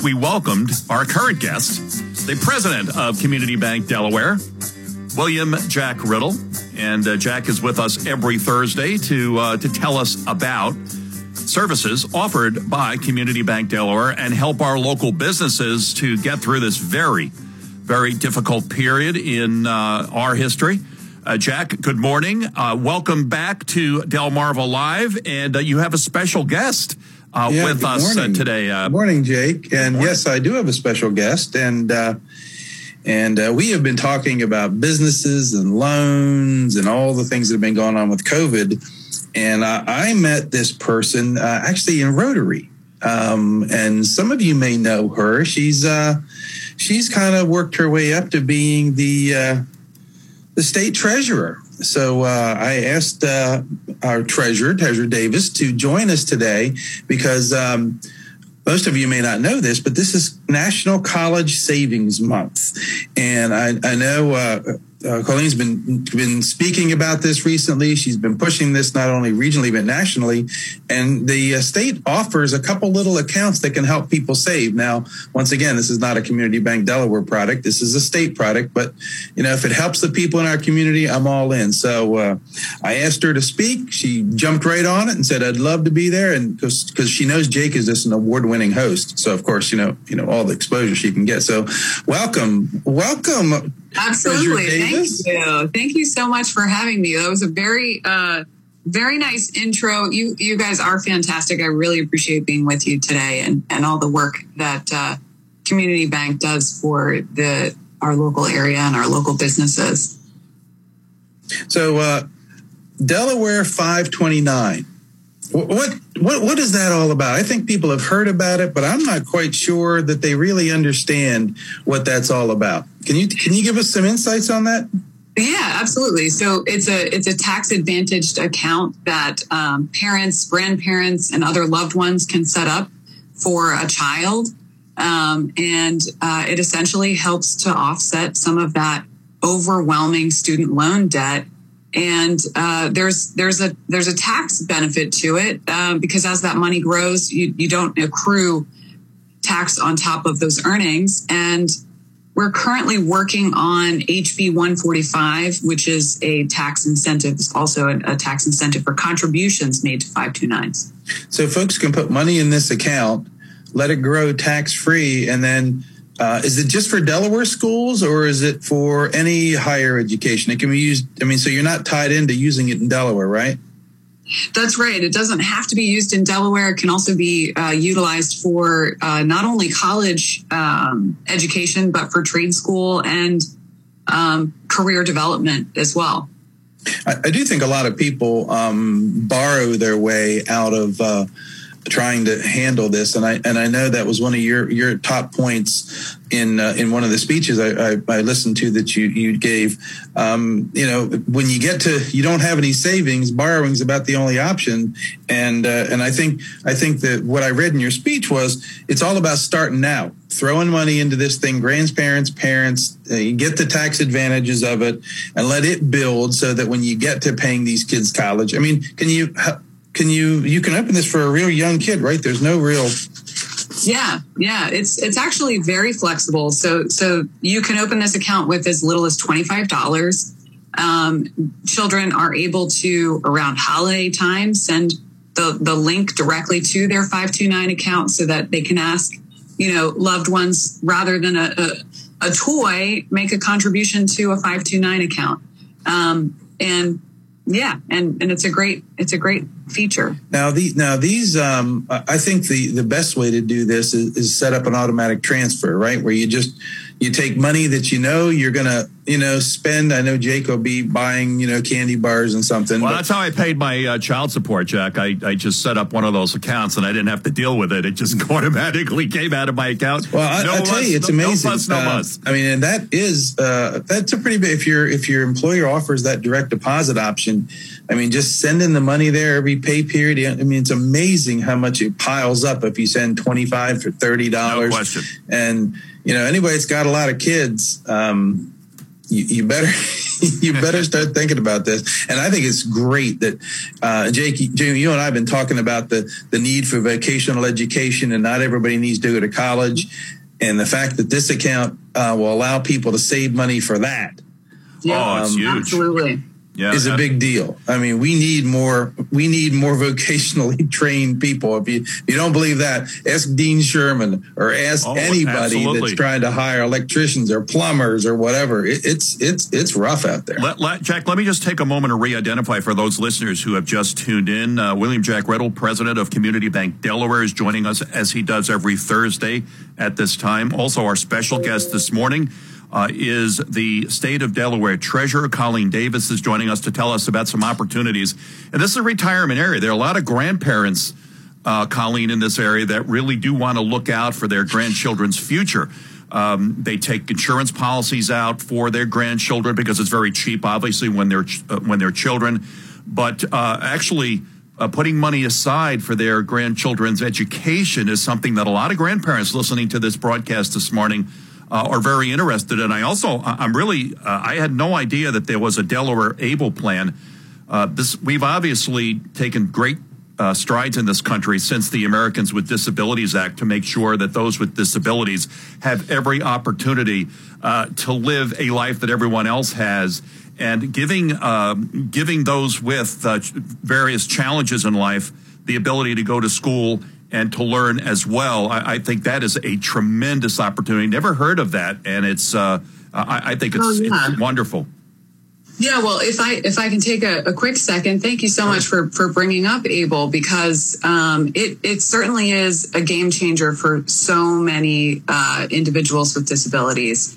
We welcomed our current guest, the president of Community Bank Delaware, William Jack Riddle. And Jack is with us every Thursday to tell us about services offered by Community Bank Delaware and help our local businesses to get through this very, very difficult period in our history. Jack, good morning. Welcome back to Delmarva Live. And you have a special guest with us today. Good morning, Jake. And yes, I do have a special guest. And we have been talking about businesses and loans and all the things that have been going on with COVID. And I met this person actually in Rotary. And some of you may know her. She's kind of worked her way up to being the state treasurer. So I asked our treasurer Davis, to join us today because most of you may not know this, but this is National College Savings Month. And I know Colleen's been speaking about this recently. She's been pushing this not only regionally, but nationally. And the state offers a couple little accounts that can help people save. Now, once again, this is not a Community Bank Delaware product. This is a state product. But, you know, if it helps the people in our community, I'm all in. So I asked her to speak. She jumped right on it and said, I'd love to be there. And because she knows Jake is just an award-winning host. So, of course, you know, all the exposure she can get. So welcome. Absolutely. Thank you so much for having me. That was a very nice intro. You guys are fantastic. I really appreciate being with you today and all the work that Community Bank does for our local area and our local businesses. So Delaware 529. What is that all about? I think people have heard about it, but I'm not quite sure that they really understand what that's all about. Can you give us some insights on that? Yeah, absolutely. So it's a tax advantaged account that parents, grandparents, and other loved ones can set up for a child, and it essentially helps to offset some of that overwhelming student loan debt. And there's a tax benefit to it because as that money grows, you don't accrue tax on top of those earnings. And we're currently working on HB 145, which is a tax incentive. It's also a tax incentive for contributions made to 529s. So folks can put money in this account, let it grow tax free, and then is it just for Delaware schools or is it for any higher education? It can be used. I mean, so you're not tied into using it in Delaware, right? That's right. It doesn't have to be used in Delaware. It can also be utilized for not only college education, but for trade school and career development as well. I do think a lot of people borrow their way out of trying to handle this, and I know that was one of your top points in one of the speeches I listened to that you gave. You know, when you get to you don't have any savings, borrowing's about the only option, and I think that what I read in your speech was it's all about starting now, throwing money into this thing, grandparents, parents, you get the tax advantages of it, and let it build so that when you get to paying these kids college, I mean, you can open this for a real young kid, right? There's no real. Yeah. It's actually very flexible. So you can open this account with as little as $25. Children are able to, around holiday time, send the link directly to their 529 account so that they can ask, loved ones, rather than a toy, make a contribution to a 529 account. And it's a great feature. Now these I think the best way to do this is set up an automatic transfer, right? Where you take money that you're gonna spend. I know Jake will be buying candy bars and something. Well, that's how I paid my child support, Jack. I just set up one of those accounts and I didn't have to deal with it. It just automatically came out of my account. Well, I'll tell you, it's amazing. No fuss, no fuss. I mean, and that's a pretty big. If your employer offers that direct deposit option, I mean, just sending the money there every pay period. I mean, it's amazing how much it piles up if you send $25 or $30. No question. And anybody that's got a lot of kids, you better you better start thinking about this. And I think it's great that Jake, you and I have been talking about the need for vocational education, and not everybody needs to go to college. And the fact that this account will allow people to save money for that. Yeah, it's huge. Absolutely. Yeah, is a big deal. I mean, we need more vocationally trained people. If you don't believe that, ask Dean Sherman or ask anybody absolutely. that's trying to hire electricians or plumbers or whatever. It's rough out there. Jack, let me just take a moment to re-identify for those listeners who have just tuned in. William Jack Riddle, president of Community Bank Delaware, is joining us as he does every Thursday at this time. Also, our special guest this morning is the state of Delaware treasurer. Colleen Davis is joining us to tell us about some opportunities. And this is a retirement area. There are a lot of grandparents, Colleen, in this area that really do want to look out for their grandchildren's future. They take insurance policies out for their grandchildren because it's very cheap, obviously, when they're children. But actually putting money aside for their grandchildren's education is something that a lot of grandparents listening to this broadcast this morning are very interested in. I had no idea that there was a Delaware ABLE plan. We've obviously taken great strides in this country since the Americans with Disabilities Act to make sure that those with disabilities have every opportunity to live a life that everyone else has, and giving those with various challenges in life the ability to go to school and to learn as well. I think that is a tremendous opportunity. Never heard of that, and it's I think it's wonderful. Yeah, well, if I can take a quick second, thank you so much for bringing up ABLE, because it certainly is a game changer for so many individuals with disabilities.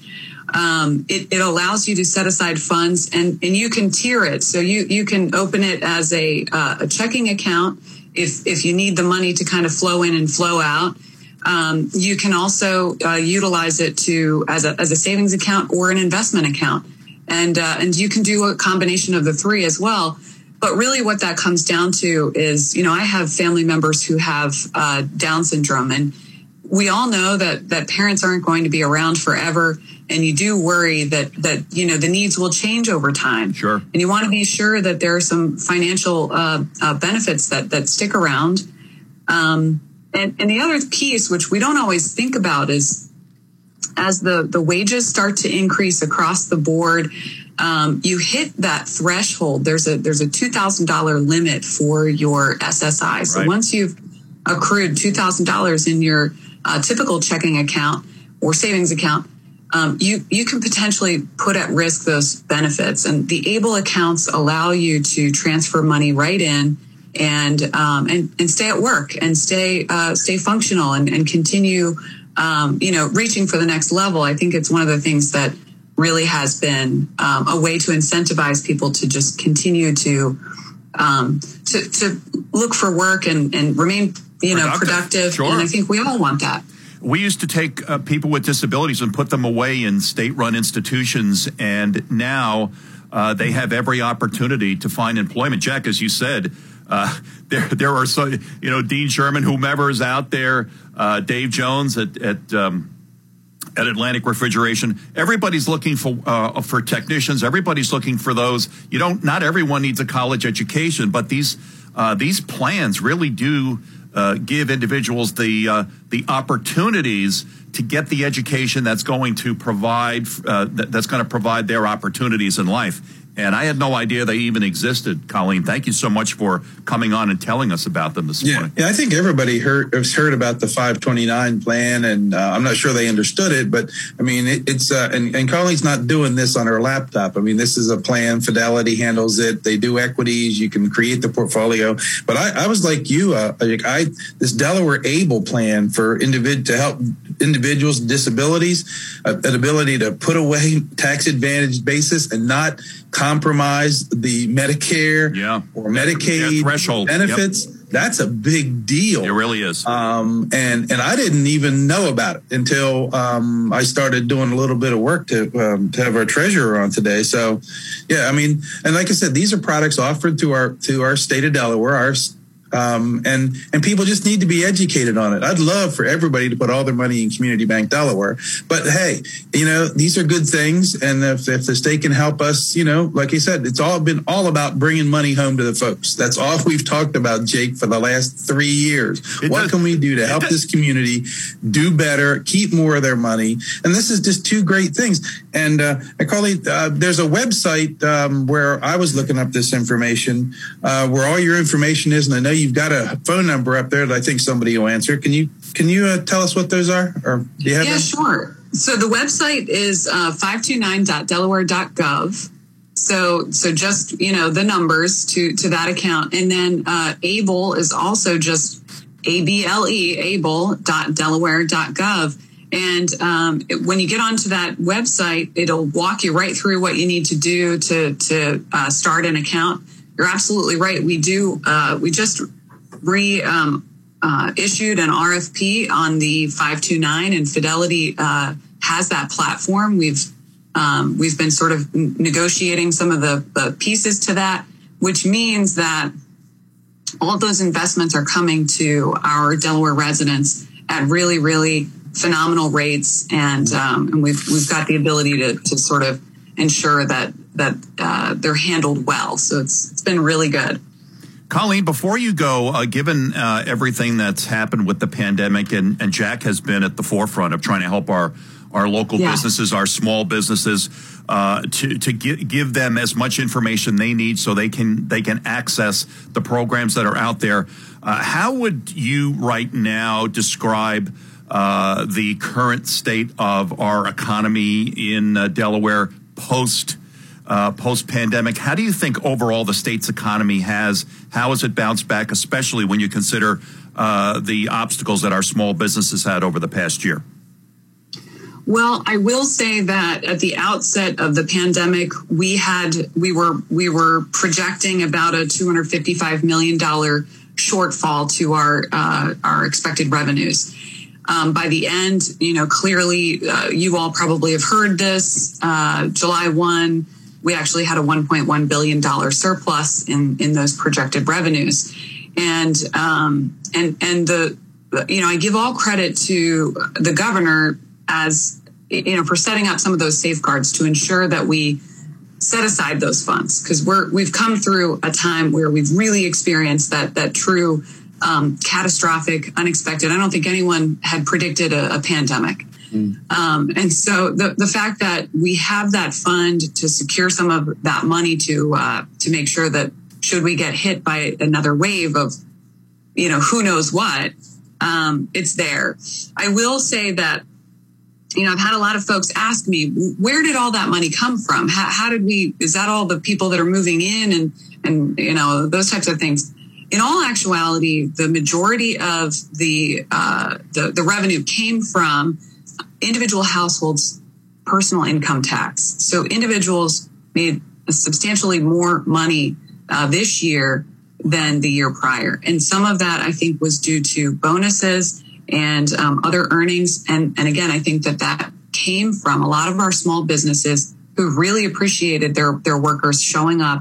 It allows you to set aside funds, and you can tier it. So you can open it as a checking account if you need the money to kind of flow in and flow out. You can also utilize it as a savings account or an investment account. And you can do a combination of the three as well. But really what that comes down to is, I have family members who have Down syndrome, and we all know that parents aren't going to be around forever. And you do worry that the needs will change over time. Sure. And you want to be sure that there are some financial benefits that stick around. And the other piece, which we don't always think about, is as the wages start to increase across the board, you hit that threshold. There's a $2,000 limit for your SSI. So once you've accrued $2,000 in your typical checking account or savings account, you can potentially put at risk those benefits. And the ABLE accounts allow you to transfer money right in and stay at work and stay functional and continue, reaching for the next level. I think it's one of the things that really has been a way to incentivize people to just continue to look for work and remain, productive. Sure. And I think we all want that. We used to take people with disabilities and put them away in state-run institutions, and now they have every opportunity to find employment. Jack, as you said, there are so Dean Sherman, whomever is out there, Dave Jones at Atlantic Refrigeration. Everybody's looking for technicians. Everybody's looking for those. Not everyone needs a college education, but these plans really do give individuals the opportunities to get the education that's going to provide their opportunities in life. And I had no idea they even existed, Colleen. Thank you so much for coming on and telling us about them this morning. Yeah, I think everybody has heard about the 529 plan, and I'm not sure they understood it, but I mean, it's and Colleen's not doing this on her laptop. I mean, this is a plan. Fidelity handles it. They do equities. You can create the portfolio. But I was like you, this Delaware ABLE plan for to help individuals with disabilities, an ability to put away tax advantage basis and not compromise the Medicare or Medicaid threshold benefits. Yep. That's a big deal. It really is. And I didn't even know about it until I started doing a little bit of work to have our treasurer on today. So, yeah, I mean, and like I said, these are products offered to our state of Delaware. And people just need to be educated on it. I'd love for everybody to put all their money in Community Bank Delaware. But hey, these are good things. And if the state can help us, like you said, it's been all about bringing money home to the folks. That's all we've talked about, Jake, for the last 3 years. What can we do to help this community do better, keep more of their money? And this is just two great things. And Carly, there's a website where I was looking up this information, where all your information is. And I know you've got a phone number up there that I think somebody will answer. Can you tell us what those are? Or do you have them? Sure. So the website is 529.delaware.gov. So just, the numbers to that account. And then ABLE is also just able.delaware.gov. And when you get onto that website, it'll walk you right through what you need to do to start an account. You're absolutely right. We do. We just issued an RFP on the 529, and Fidelity has that platform. We've been sort of negotiating some of the pieces to that, which means that all of those investments are coming to our Delaware residents at really, really phenomenal rates, and we've got the ability to sort of ensure that they're handled well. So it's been really good. Colleen, before you go, given everything that's happened with the pandemic, and Jack has been at the forefront of trying to help our local businesses, our small businesses, to give them as much information they need so they can access the programs that are out there. How would you right now describe the current state of our economy in Delaware post-pandemic? How do you think overall the state's economy how has it bounced back, especially when you consider the obstacles that our small businesses had over the past year? Well, I will say that at the outset of the pandemic, we were projecting about a $255 million shortfall to our expected revenues. By the end, clearly, you all probably have heard this. July 1, we actually had a $1.1 billion surplus in those projected revenues, and I give all credit to the governor as for setting up some of those safeguards to ensure that we set aside those funds, because we've come through a time where we've really experienced that true catastrophic, unexpected. I don't think anyone had predicted a pandemic. And so the fact that we have that fund to secure some of that money to make sure that should we get hit by another wave of, who knows what, it's there. I will say that, I've had a lot of folks ask me, where did all that money come from? How did is that all the people that are moving in and those types of things? In all actuality, the majority of the revenue came from individual households' personal income tax. So individuals made substantially more money this year than the year prior. And some of that, I think, was due to bonuses and other earnings. And again, I think that came from a lot of our small businesses who really appreciated their workers showing up,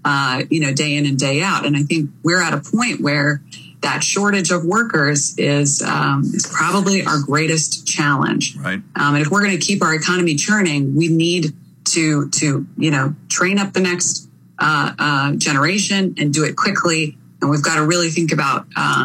day in and day out. And I think we're at a point where that shortage of workers is probably our greatest challenge. Right. And if we're going to keep our economy churning, we need to train up the next generation and do it quickly. And we've got to really think about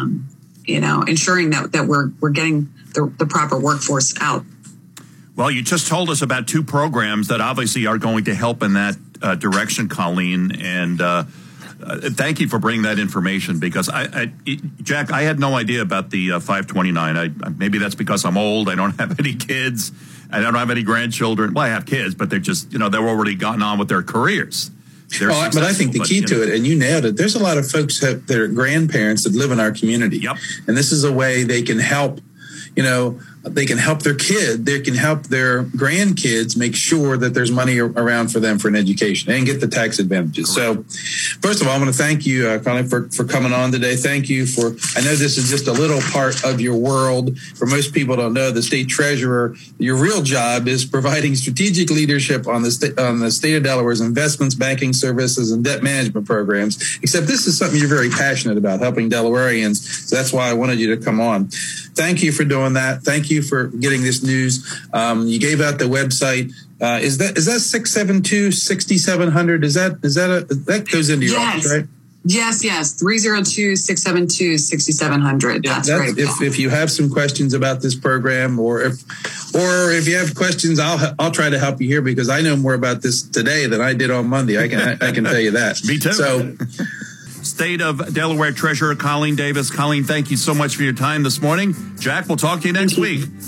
ensuring that we're getting the proper workforce out. Well, you just told us about two programs that obviously are going to help in that direction, Colleen, and thank you for bringing that information, because Jack, I had no idea about the 529. Maybe that's because I'm old. I don't have any kids. I don't have any grandchildren. Well, I have kids, but they're just, they're already gotten on with their careers. But I think the key to it, and you nailed it, there's a lot of folks that are grandparents that live in our community. Yep. And this is a way they can help, they can help their kid, they can help their grandkids make sure that there's money around for them for an education and get the tax advantages. Correct. So first of all, I want to thank you, Connie, for coming on today. Thank you I know this is just a little part of your world. For most people don't know, the state treasurer, your real job is providing strategic leadership on the state of Delaware's investments, banking services, and debt management programs. Except this is something you're very passionate about, helping Delawareans. So that's why I wanted you to come on. Thank you for doing that. Thank you for getting this news. You gave out the website. Is that 672-6700? That goes into your office, right? Yes. 302-672-6700. That's right. If you have some questions about this program, or if you have questions, I'll try to help you here, because I know more about this today than I did on Monday. I can tell you that. Me too. So. State of Delaware Treasurer Colleen Davis. Colleen, thank you so much for your time this morning. Jack, we'll talk to you next week.